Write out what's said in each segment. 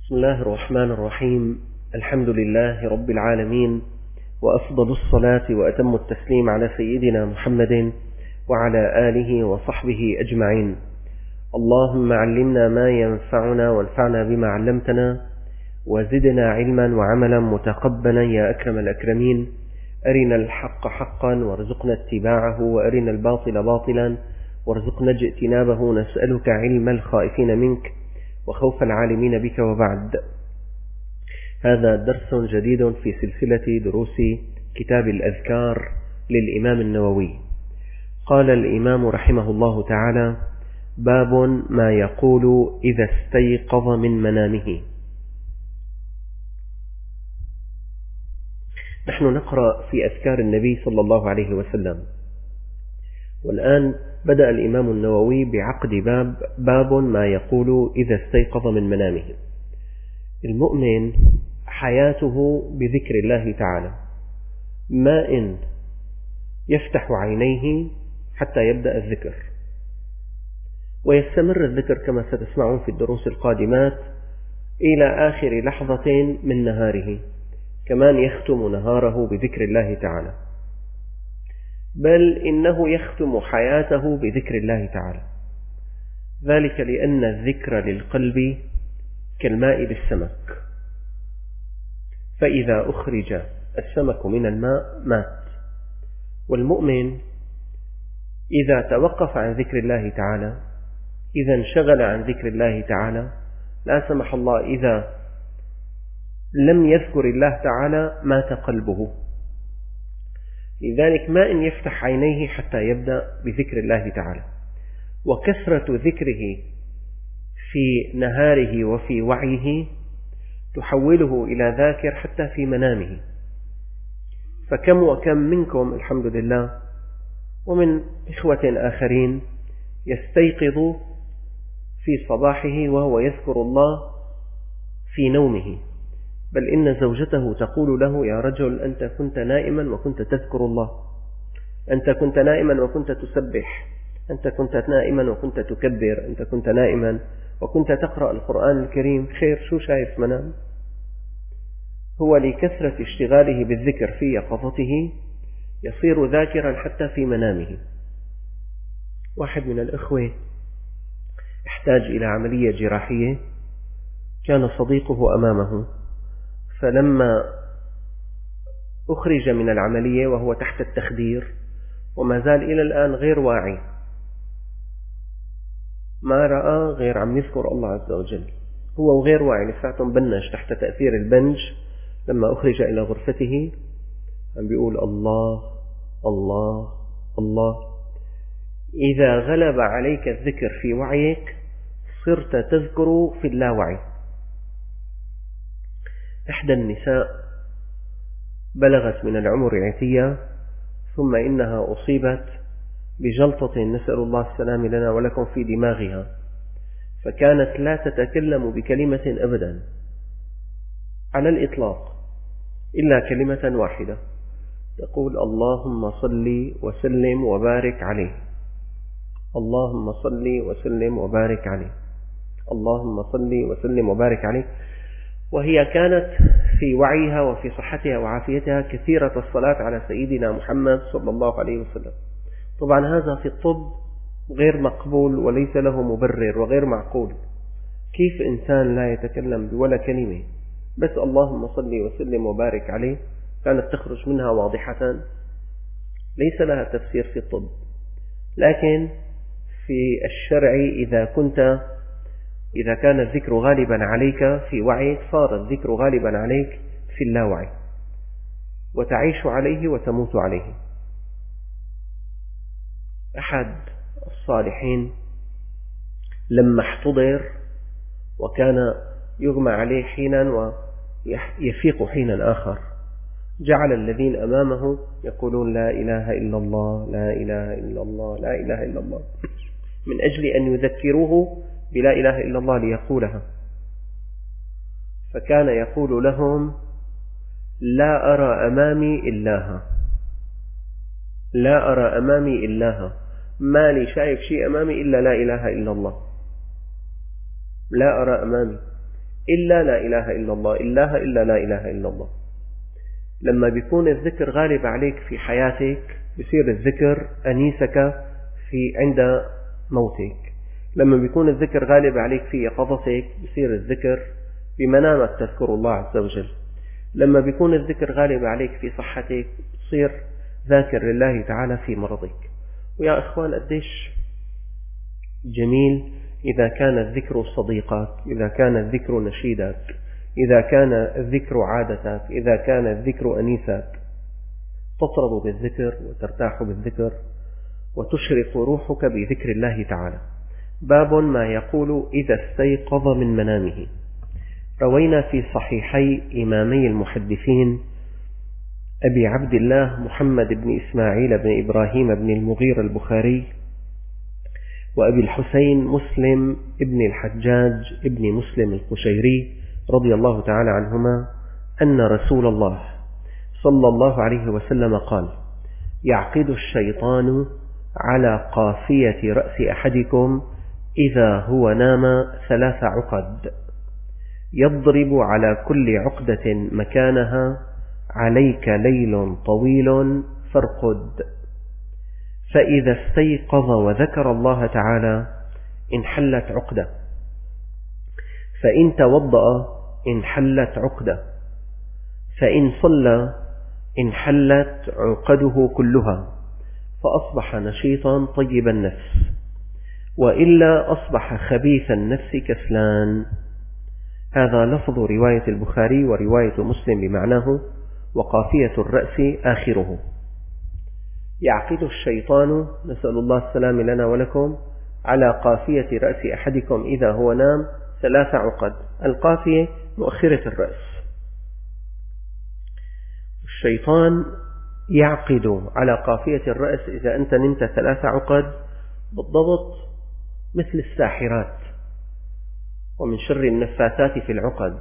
بسم الله الرحمن الرحيم. الحمد لله رب العالمين، وأفضل الصلاة وأتم التسليم على سيدنا محمد وعلى آله وصحبه أجمعين. اللهم علمنا ما ينفعنا وانفعنا بما علمتنا، وزدنا علما وعملا متقبلا يا أكرم الأكرمين. أرنا الحق حقا وارزقنا اتباعه، وأرنا الباطل باطلا وارزقنا اجتنابه. نسألك علم الخائفين منك وخوف العالمين بك. وبعد، هذا درس جديد في سلسلة دروس كتاب الأذكار للإمام النووي. قال الإمام رحمه الله تعالى: باب ما يقول إذا استيقظ من منامه. نحن نقرأ في أذكار النبي صلى الله عليه وسلم، والآن بدأ الإمام النووي بعقد باب ما يقول إذا استيقظ من منامه. المؤمن حياته بذكر الله تعالى، ما إن يفتح عينيه حتى يبدأ الذكر، ويستمر الذكر كما ستسمعون في الدروس القادمات إلى آخر لحظة من نهاره، كمان يختم نهاره بذكر الله تعالى، بل إنه يختم حياته بذكر الله تعالى. ذلك لأن الذكر للقلب كالماء للسمك، فإذا أخرج السمك من الماء مات. والمؤمن إذا توقف عن ذكر الله تعالى، إذا انشغل عن ذكر الله تعالى، لا سمح الله إذا لم يذكر الله تعالى مات قلبه. لذلك ما إن يفتح عينيه حتى يبدأ بذكر الله تعالى. وكثرة ذكره في نهاره وفي وعيه تحوله إلى ذاكر حتى في منامه. فكم وكم منكم الحمد لله ومن إخوة آخرين يستيقظ في صباحه وهو يذكر الله في نومه، بل إن زوجته تقول له: يا رجل، أنت كنت نائما وكنت تذكر الله، أنت كنت نائما وكنت تسبح، أنت كنت نائما وكنت تكبر، أنت كنت نائما وكنت تقرأ القرآن الكريم. خير، شو شايف منام؟ هو لكثرة اشتغاله بالذكر في يقظته يصير ذاكرا حتى في منامه. واحد من الإخوة احتاج إلى عملية جراحية، كان صديقه أمامه، فلما أخرج من العملية وهو تحت التخدير وما زال إلى الآن غير واعي، ما رأى غير عم يذكر الله عز وجل، هو وغير واعي، لساته بنج تحت تأثير البنج. لما أخرج إلى غرفته عم بيقول: الله الله الله. إذا غلب عليك الذكر في وعيك صرت تذكر في اللاوعي. إحدى النساء بلغت من العمر عتية، ثم إنها أصيبت بجلطة، نسأل الله السلام لنا ولكم، في دماغها، فكانت لا تتكلم بكلمة أبدا على الإطلاق إلا كلمة واحدة، تقول: اللهم صل وسلم وبارك عليه، اللهم صل وسلم وبارك عليه، اللهم صل وسلم وبارك عليه. وهي كانت في وعيها وفي صحتها وعافيتها كثيرة الصلاة على سيدنا محمد صلى الله عليه وسلم. طبعا هذا في الطب غير مقبول وليس له مبرر وغير معقول. كيف إنسان لا يتكلم بولا كلمة بس اللهم صل وسلم وبارك عليه كانت تخرج منها واضحة، ليس لها تفسير في الطب، لكن في الشرع إذا كان الذكر غالبا عليك في وعيك صار الذكر غالبا عليك في اللاوعي، وتعيش عليه وتموت عليه. أحد الصالحين لما احتضر وكان يغمى عليه حينا ويفيق حينا آخر، جعل الذين أمامه يقولون: لا إله إلا الله، لا إله إلا الله، لا إله إلا الله، من أجل أن يذكروه بلا إله إلا الله ليقولها. فكان يقول لهم: لا أرى أمامي إلاها، لا أرى أمامي إلاها، ما لي شايف شيء أمامي إلا لا إله إلا الله، لا أرى أمامي إلا لا إله إلا الله، إله إلا لا إله إلا الله. لما بيكون الذكر غالب عليك في حياتك بيصير الذكر أنيسك عند موتك. لما بيكون الذكر غالب عليك في يقظتك بيصير الذكر بمنامك تذكر الله عز وجل. لما بيكون الذكر غالب عليك في صحتك بتصير ذاكر لله تعالى في مرضك. ويا إخوان قديش جميل إذا كان الذكر صديقك، إذا كان الذكر نشيدك، إذا كان الذكر عادتك، إذا كان الذكر أنيسك، تطرب بالذكر وترتاح بالذكر وتشرق روحك بذكر الله تعالى. باب ما يقول إذا استيقظ من منامه. روينا في صحيحي إمامي المحدثين أبي عبد الله محمد بن إسماعيل بن إبراهيم بن المغيرة البخاري وأبي الحسين مسلم بن الحجاج بن مسلم القشيري رضي الله تعالى عنهما أن رسول الله صلى الله عليه وسلم قال: يعقد الشيطان على قافية رأس أحدكم إذا هو نام 3 عقد، يضرب على كل عقدة مكانها: عليك ليل طويل فارقد. فإذا استيقظ وذكر الله تعالى انحلت عقدة، فإن توضأ انحلت عقدة، فإن صلى انحلت عقده كلها، فأصبح نشيطا طيب النفس، وإلا أصبح خبيث النفس كسلان. هذا لفظ رواية البخاري ورواية مسلم بمعناه، وقافية الرأس آخره. يعقد الشيطان، نسأل الله السلام لنا ولكم، على قافية رأس أحدكم إذا هو نام 3 عقد. القافية مؤخرة الرأس. الشيطان يعقد على قافية الرأس إذا أنت نمت 3 عقد بالضبط مثل الساحرات، ومن شر النفاثات في العقد.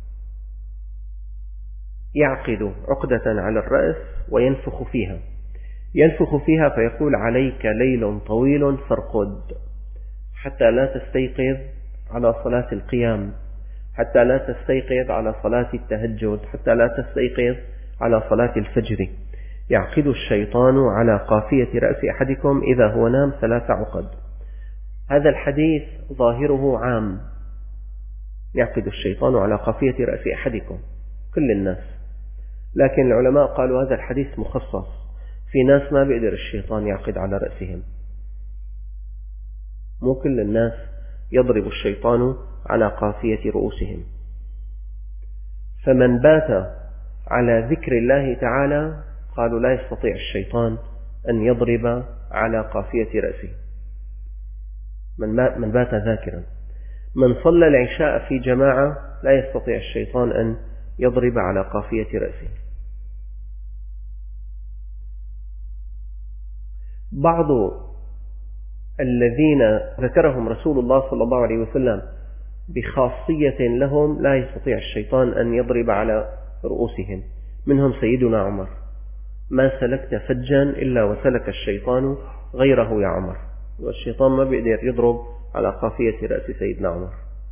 يعقد عقدة على الرأس وينفخ فيها فيقول: عليك ليل طويل فارقد، حتى لا تستيقظ على صلاة القيام، حتى لا تستيقظ على صلاة التهجد، حتى لا تستيقظ على صلاة الفجر. يعقد الشيطان على قافية رأس أحدكم إذا هو نام 3 عقد. هذا الحديث ظاهره عام، يعقد الشيطان على قافية رأس أحدكم كل الناس، لكن العلماء قالوا هذا الحديث مخصص في ناس ما بيقدر الشيطان يعقد على رأسهم. مو كل الناس يضرب الشيطان على قافية رؤوسهم. فمن بات على ذكر الله تعالى قالوا لا يستطيع الشيطان أن يضرب على قافية رأسه. من بات ذاكرا. من صلى العشاء في جماعة لا يستطيع الشيطان أن يضرب على قافية رأسه. بعض الذين ذكرهم رسول الله صلى الله عليه وسلم بخاصية لهم لا يستطيع الشيطان أن يضرب على رؤوسهم، منهم سيدنا عمر: ما سلكت فجا إلا وسلك الشيطان غيره يا عمر. والشيطان ما بيقدر يضرب على قافية رأس سيدنا عمر.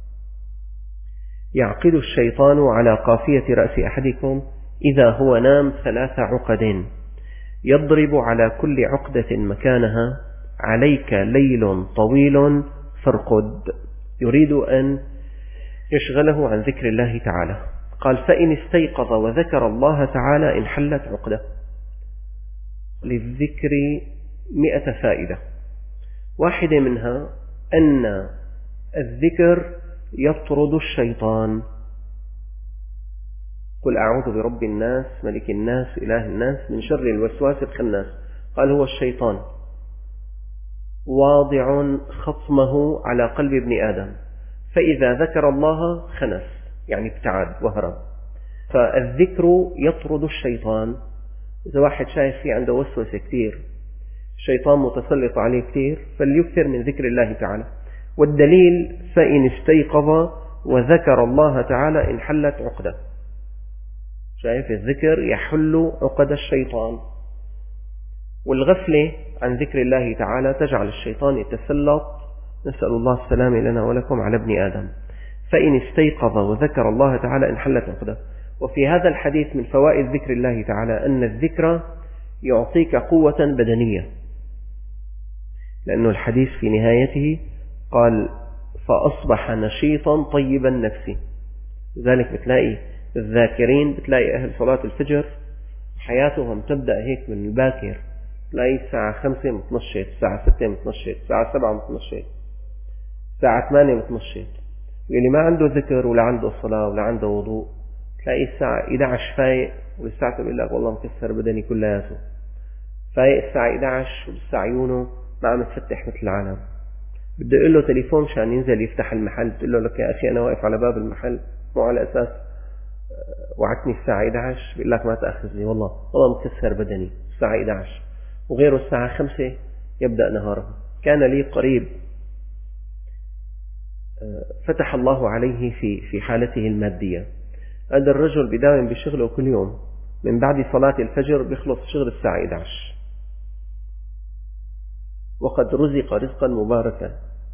يعقد الشيطان على قافية رأس أحدكم إذا هو نام 3 عقد، يضرب على كل عقدة مكانها: عليك ليل طويل فارقد. يريد أن يشغله عن ذكر الله تعالى. قال: فإن استيقظ وذكر الله تعالى انحلت عقدة. للذكر 100 فائدة. واحدة منها أن الذكر يطرد الشيطان. قل أعوذ برب الناس ملك الناس إله الناس من شر الوسواس الخناس. قال هو الشيطان واضع خصمه على قلب ابن آدم، فإذا ذكر الله خنس، يعني ابتعد وهرب. فالذكر يطرد الشيطان. إذا واحد شايف فيه عنده وسوسة كثير، الشيطان متسلط عليه كثير، فليكثر من ذكر الله تعالى. والدليل: فإن استيقظ وذكر الله تعالى انحلت عقدة. شايف الذكر يحل عقد الشيطان. والغفلة عن ذكر الله تعالى تجعل الشيطان يتسلط، نسأل الله السلامة لنا ولكم، على ابن آدم. فإن استيقظ وذكر الله تعالى انحلت عقدة. وفي هذا الحديث من فوائد ذكر الله تعالى أن الذكر يعطيك قوة بدنية، لأنه الحديث في نهايته قال فأصبح نشيطا طيب النفس. لذلك بتلاقي الذاكرين، بتلاقي أهل صلاة الفجر حياتهم تبدأ هيك من الباكر، تلاقي الساعة 5 متنشط، الساعة 6 متنشط، الساعة 7 متنشط، الساعة 8 متنشط. واللي ما عنده ذكر ولا عنده صلاة ولا عنده وضوء تلاقي الساعة 11 فايق، ولساعته بيقول لك والله مكسر بدني كلياته، فايق الساعة 11 ولسه عيونه ما عم تفتح مثل العالم. بده يقول له تليفون شان ينزل يفتح المحل، بتقول له لك يا أخي أنا واقف على باب المحل مو على أساس وعدتني الساعة 11، بيقول لك ما تأخذني والله مكسر بدني الساعة 11، وغيره الساعة 5 يبدأ نهاره. كان لي قريب فتح الله عليه في حالته المادية. هذا الرجل بداوم بشغله كل يوم من بعد صلاة الفجر بيخلص شغل الساعة 11، وقد رزق رزقا مباركا.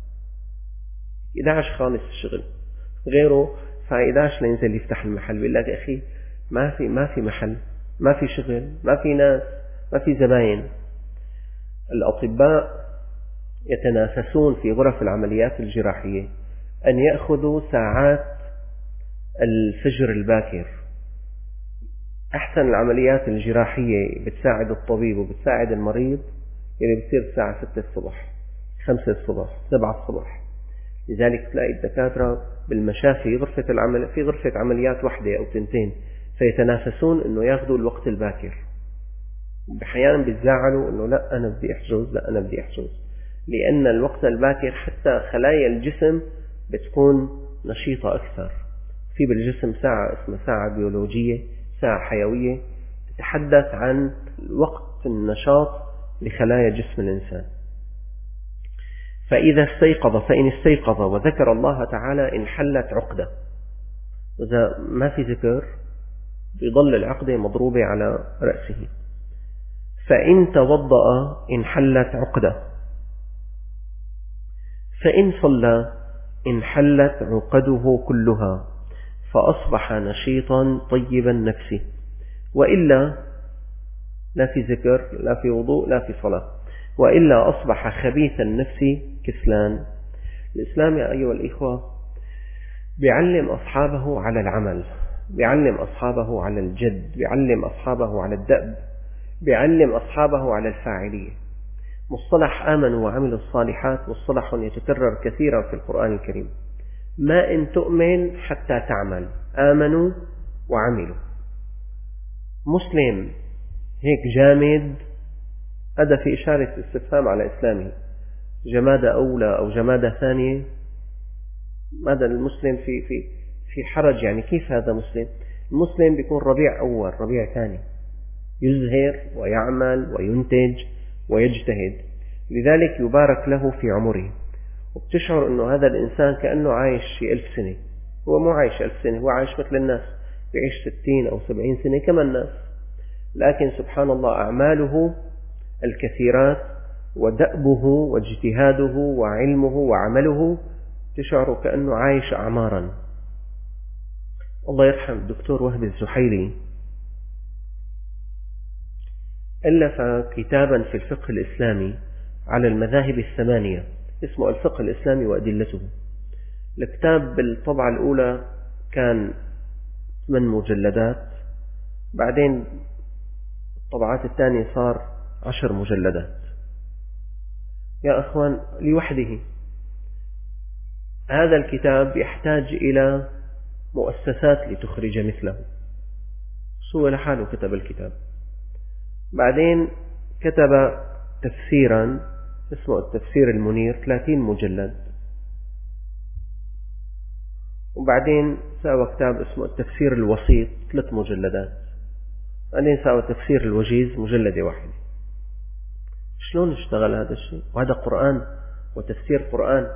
11 خالص الشغل، غيره الساعة 11 لينزل يفتح المحل، بيقول لك أخي ما في محل، ما في شغل، ما في ناس، ما في زباين. الأطباء يتنافسون في غرف العمليات الجراحية أن يأخذوا ساعات الفجر الباكر. أحسن العمليات الجراحية بتساعد الطبيب وبتساعد المريض يعني بتصير الساعة 6 الصبح، 5 الصبح، 7 الصبح. لذلك تلاقي الدكاترة بالمشافي في غرفة عمليات واحدة أو 2 فيتنافسون أنه يأخذوا الوقت الباكر. بأحيانا بيتزاعلوا أنه لا أنا بدي أحجز، لأن الوقت الباكر حتى خلايا الجسم بتكون نشيطة أكثر. في بالجسم ساعة اسمها ساعة بيولوجية، ساعة حيوية تتحدث عن وقت النشاط لخلايا جسم الإنسان. فإن استيقظ وذكر الله تعالى انحلت عقدة. إذا ما في ذكر بيضل العقدة مضروبة على رأسه. فإن توضأ انحلت عقدة، فإن صلى انحلت عقده كلها، فأصبح نشيطا طيب النفس. وإلا لا في ذكر، لا في وضوء، لا في صلاة، وإلا أصبح خبيث النفس كسلان. الإسلام يا أيها الإخوة بيعلم أصحابه على العمل، بيعلم أصحابه على الجد، بيعلم أصحابه على الدأب، بيعلم أصحابه على الفاعلية. مصطلح آمنوا وعملوا الصالحات مصطلح يتكرر كثيرا في القرآن الكريم. ما إن تؤمن حتى تعمل، آمنوا وعملوا. مسلم هيك جامد، هذا في إشارة استفهام على إسلامه، جمادة أولى أو جمادة ثانية. هذا المسلم في حرج، يعني كيف هذا مسلم؟ المسلم بيكون ربيع أول، ربيع ثاني، يزهر ويعمل وينتج ويجتهد، لذلك يبارك له في عمره. وبتشعر أنه هذا الإنسان كأنه عايش في 1000 سنة. هو مو عايش 1000 سنة، هو عايش مثل الناس، يعيش 60 أو 70 سنة كما الناس. لكن سبحان الله أعماله الكثيرات ودأبه واجتهاده وعلمه وعمله تشعر كأنه عايش أعمارا. الله يرحم الدكتور وهب الزحيلي ألف كتابا في الفقه الإسلامي على المذاهب الثمانية اسمه الفقه الإسلامي وأدلته. الكتاب بالطبعة الأولى كان 8 مجلدات، بعدين الطبعات الثانية صار 10 مجلدات. يا أخوان لوحده هذا الكتاب يحتاج إلى مؤسسات لتخرج مثله، هو لحاله كتب الكتاب. بعدين كتب تفسيرا اسمه التفسير المنير 30 مجلد، وبعدين ساوى كتاب اسمه التفسير الوسيط 3 مجلدات، بعدين ساوى التفسير الوجيز مجلدة واحدة. شلون اشتغل هذا الشيء؟ وهذا قرآن وتفسير قرآن.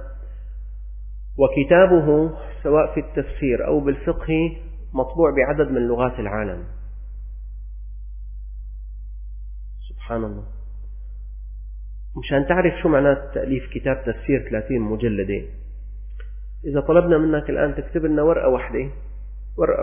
وكتابه سواء في التفسير أو بالفقه مطبوع بعدد من لغات العالم. سبحان الله. مشان تعرف شو معنات تأليف كتاب تفسير 30 مجلدة، إذا طلبنا منك الآن تكتب لنا ورقة واحدة، ورقة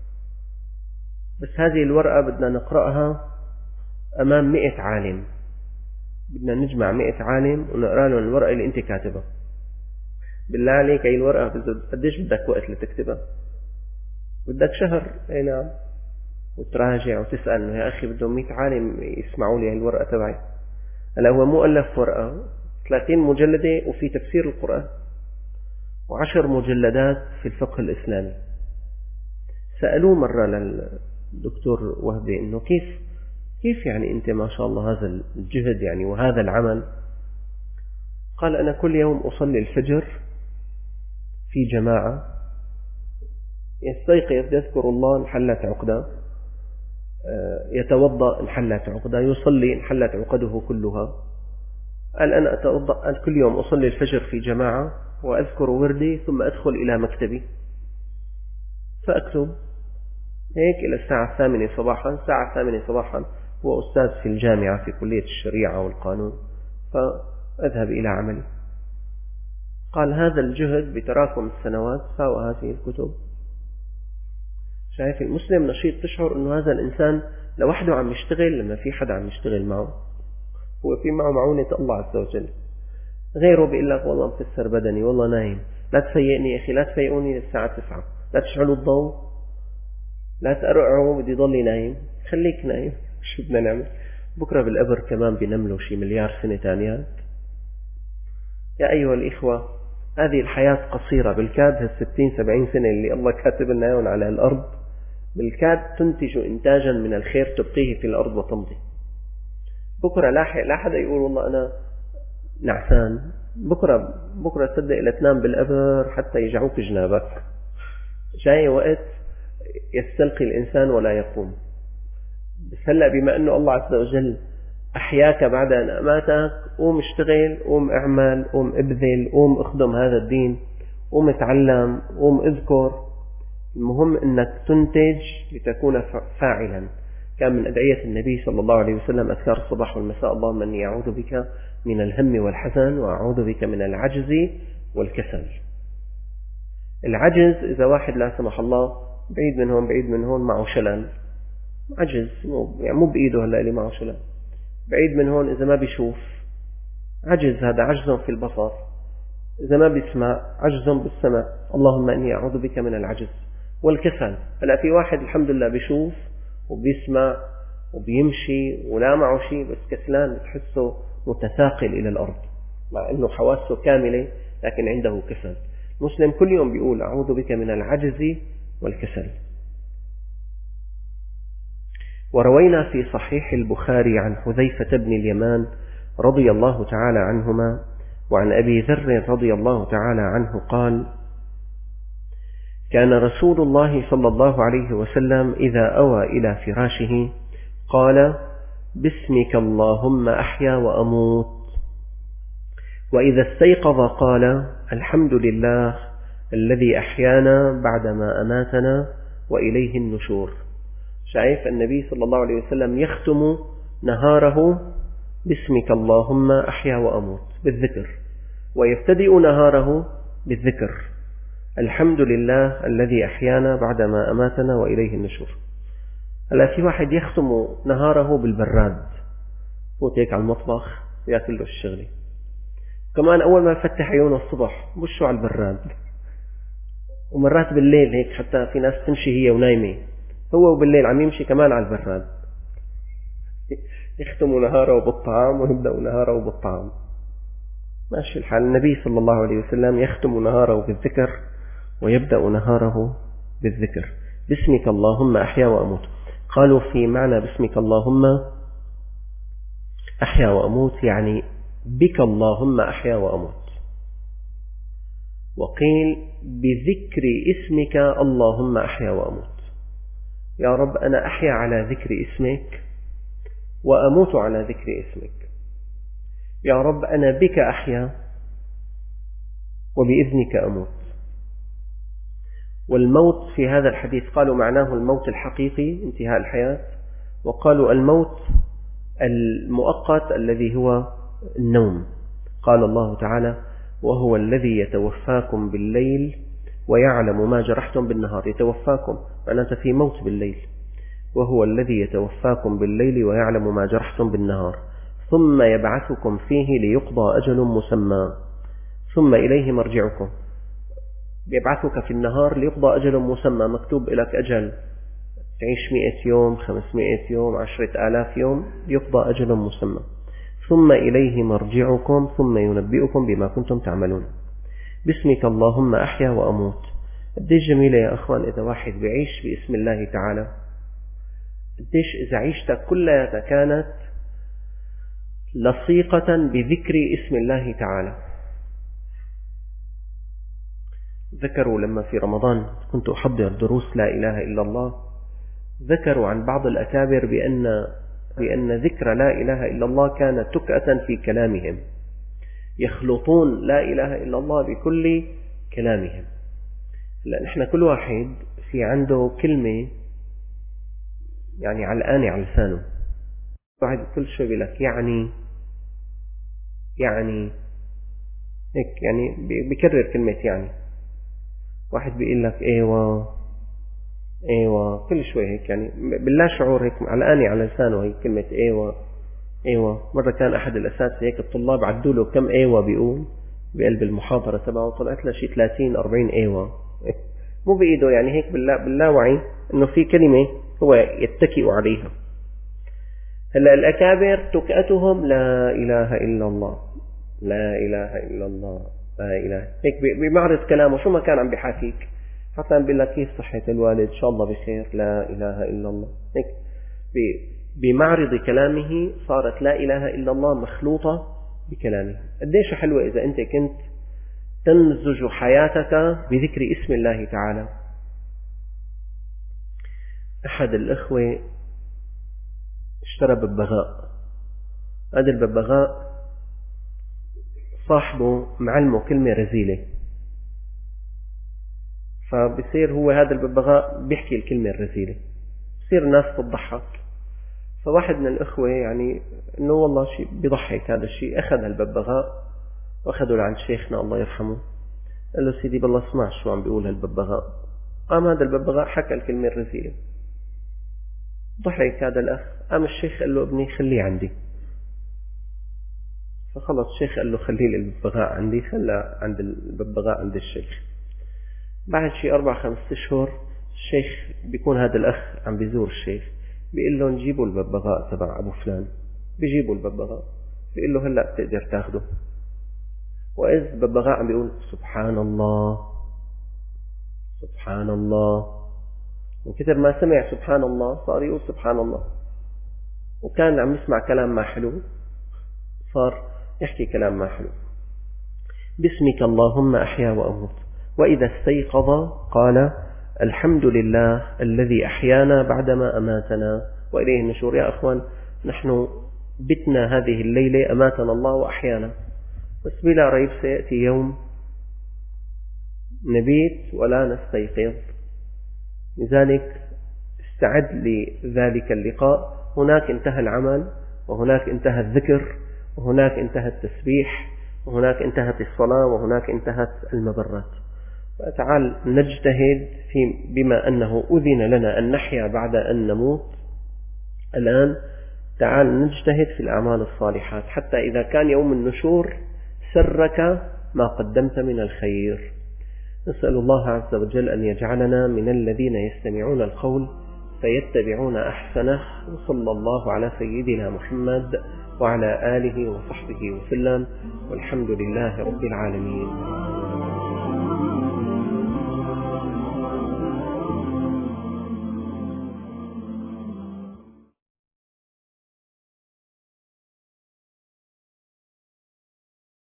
بس هذه الورقة بدنا نقرأها أمام 100 عالم، بدنا نجمع 100 عالم ونقرأ لهم الورقة اللي أنت كاتبها. بالله عليك هي الورقة قديش بدك وقت لتكتبها؟ بدك شهر. أي نعم. وتراجع وتسأل إنه يا أخي بدهم 100 عالم يسمعوا لي هاي الورقة تبعي. هلا هو مؤلف ورقة 30 مجلدة وفي تفسير القرآن، و10 مجلدات في الفقه الإسلامي. سألوه مرة للدكتور وهبي إنه كيف يعني أنت ما شاء الله هذا الجهد يعني وهذا العمل؟ قال أنا كل يوم أصلي الفجر في جماعة، يستيقظ يذكر الله انحلت عقده، يتوضأ انحلت عقده، يصلي انحلت عقده كلها. قال أنا أتوضأ، قال كل يوم أصلي الفجر في جماعة وأذكر وردي ثم أدخل إلى مكتبي فأكتب هيك إلى الساعة 8 صباحا. الساعة 8 صباحا هو أستاذ في الجامعة في كلية الشريعة والقانون، فأذهب إلى عملي. قال هذا الجهد بتراكم السنوات ساوى هذه الكتب. شايف المسلم نشيط، تشعر أنه هذا الإنسان لوحده عم يشتغل لما في حدا عم يشتغل معه، هو في معه معونة الله عز وجل. غيره بيقول لك والله مكسر بدني، والله نايم، لا تفيقني يا أخي، لا تفيقوني للساعة 9، لا تشعلوا الضوء، لا تقرعوا، بدي ضلي نايم، خليك نايم. شو بدنا نعمل؟ بكرة بالقبر كمان بنملوا شي مليار سنة تانيات. يا أيها الإخوة هذه الحياة قصيرة، بالكاد هال60-70 سنة اللي الله كاتب لنا اياهم على الأرض بالكاد تنتج إنتاجا من الخير تبقيه في الأرض وتمضي. بكرة لا حدا يقول والله أنا نعسان، بكرة صدق لتنام بالقبر حتى يجعوك جنابك. جاي وقت يستلقي الإنسان ولا يقوم. بس هلأ بما أنه الله عز وجل أحياك بعد أن أماتك، قوم اشتغل، قوم اعمل، قوم ابذل، قوم اخدم هذا الدين، قوم اتعلم، قوم اذكر. المهم أنك تنتج لتكون فاعلا. كان من أدعية النبي صلى الله عليه وسلم أذكار الصباح والمساء: اللهم إني أعوذ بك من الهم والحزن وأعوذ بك من العجز والكسل. العجز إذا واحد لا سمح الله بعيد من هون معه شلل، عجز يعني مو بإيده هلا اللي معه شلل، بعيد من هون إذا ما بيشوف عجز، هذا عجز في البصر. إذا ما بيسمع عجز بالسمع. اللهم إني أعوذ بك من العجز والكسل. هلا في واحد الحمد لله بيشوف وبيسمع وبيمشي ولا معه شيء بس كسلان، تحسه متثاقل إلى الأرض مع أنه حواسه كاملة لكن عنده كسل. مسلم كل يوم بيقول أعوذ بك من العجز والكسل. وروينا في صحيح البخاري عن حذيفة بن اليمان رضي الله تعالى عنهما وعن أبي ذر رضي الله تعالى عنه قال: كان رسول الله صلى الله عليه وسلم إذا أوى إلى فراشه قال: باسمك اللهم أحيا وأموت. وإذا استيقظ قال: الحمد لله الذي أحيانا بعدما أماتنا وإليه النشور. شايف النبي صلى الله عليه وسلم يختم نهاره باسمك اللهم أحيا وأموت بالذكر، ويبتدئ نهاره بالذكر: الحمد لله الذي أحيانا بعدما أماتنا وإليه النشور. هلا في واحد يختم نهاره بالبراد، فوت هيك على المطبخ ياكل له الشغلة، كمان أول ما يفتح عيونه الصبح بشه على البراد، ومرات بالليل هيك حتى في ناس تمشي هي ونايمة، هو وبالليل عم يمشي كمان على البراد. يختم نهاره بالطعام ويبدأ نهاره بالطعام. ماشي الحال. النبي صلى الله عليه وسلم يختم نهاره بالذكر ويبدأ نهاره بالذكر: باسمك اللهم أحيا وأموت. قالوا في معنى باسمك اللهم أحيا وأموت يعني بك اللهم أحيا وأموت، وقيل بذكر اسمك اللهم أحيا وأموت. يا رب أنا أحيا على ذكر اسمك وأموت على ذكر اسمك. يا رب أنا بك أحيا وبإذنك أموت. والموت في هذا الحديث قالوا معناه الموت الحقيقي انتهاء الحياة، وقالوا الموت المؤقت الذي هو النوم. قال الله تعالى: وهو الذي يتوفاكم بالليل ويعلم ما جرحتم بالنهار. يتوفاكم معناته في موت بالليل. وهو الذي يتوفاكم بالليل ويعلم ما جرحتم بالنهار ثم يبعثكم فيه ليقضى أجل مسمى ثم إليه مرجعكم. يبعثك في النهار ليقضى أجل مسمى، مكتوب لك أجل تعيش 100 يوم 500 يوم 10,000 يوم، يقضى أجل مسمى. ثم إليه مرجعكم ثم ينبئكم بما كنتم تعملون. باسمك اللهم أحيا وأموت. قديش جميلة يا أخوان إذا واحد بيعيش باسم الله تعالى. قديش إذا عيشتك كلها كانت لصيقة بذكر اسم الله تعالى. ذكروا لما في رمضان كنت أحضر دروس لا إله إلا الله، ذكروا عن بعض الأكابر بأن ذكر لا إله إلا الله كان تكأة في كلامهم، يخلطون لا إله إلا الله بكل كلامهم. لأن احنا كل واحد في عنده كلمة يعني علقانة على لسانه، واحد كل شوي بيقول لك يعني هيك، يعني بيكرر كلمة يعني. واحد بيقول لك ايوه كل شوي هيك، يعني باللا شعور هيك علقانة على لسانه هي كلمة ايوه. مرة كان احد الاساتذة هيك الطلاب عدوا له كم ايوه بيقول بقلب المحاضرة تبعه، طلعت له شيء 30-40 ايوه، مو بايده، يعني هيك باللاوعي انه في كلمة هو يتكئ عليها. هلا الأكابر تكأتهم لا إله إلا الله، لا إله إلا الله، لا إله، هيك بمعرض كلامه شو ما كان عم بحاكيك، حتى عم بيقول لك كيف صحة الوالد، إن شاء الله بخير، لا إله إلا الله، هيك بمعرض كلامه صارت لا إله إلا الله مخلوطة بكلامه. قديش حلوة إذا أنت كنت تمزج حياتك بذكر اسم الله تعالى. أحد الإخوة اشترى ببغاء، هذا الببغاء صاحبه معلمه كلمة رزيلة، فبصير هو هذا الببغاء بيحكي الكلمة الرزيلة، بصير الناس تضحك. فواحد من الإخوة يعني إنه والله شيء بيضحك هذا الشيء، أخذ الببغاء وأخذه لعند شيخنا الله يرحمه، قال له سيدي بالله اسمع شو عم بيقول هالببغاء. قام هذا الببغاء حكى الكلمة الرزيلة، ضحك هذا الأخ. قام الشيخ قال له ابني خليه عندي، فخلص الشيخ قال له خليه الببغاء عندي، خلى عند الببغاء عند الشيخ. بعد شيء 4-5 أشهر الشيخ بيكون هذا الأخ عم بيزور الشيخ، بيقول له نجيبوا الببغاء تبع أبو فلان، بيجيبوا الببغاء، بيقول له هلأ بتقدر تاخده. وإذ الببغاء عم بيقول سبحان الله سبحان الله، وكثر ما سمع سبحان الله صار يقول سبحان الله، وكان عم يسمع كلام ما حلو صار يحكي كلام ما حلو. باسمك اللهم أحيا وأموت. وإذا استيقظ قال الحمد لله الذي أحيانا بعدما أماتنا وإليه النشور. يا أخوان نحن بتنا هذه الليلة أماتنا الله وأحيانا، بس بلا ريب سيأتي يوم نبيت ولا نستيقظ، لذلك استعد لذلك اللقاء. هناك انتهى العمل، وهناك انتهى الذكر، وهناك انتهى التسبيح، وهناك انتهت الصلاة، وهناك انتهت المبرات. فتعال نجتهد بما أنه أذن لنا أن نحيا بعد أن نموت الآن، تعال نجتهد في الأعمال الصالحات حتى إذا كان يوم النشور سرك ما قدمت من الخير. نسأل الله عز وجل أن يجعلنا من الذين يستمعون القول فيتبعون أحسنه، وصلى الله على سيدنا محمد وعلى آله وصحبه وسلم، والحمد لله رب العالمين.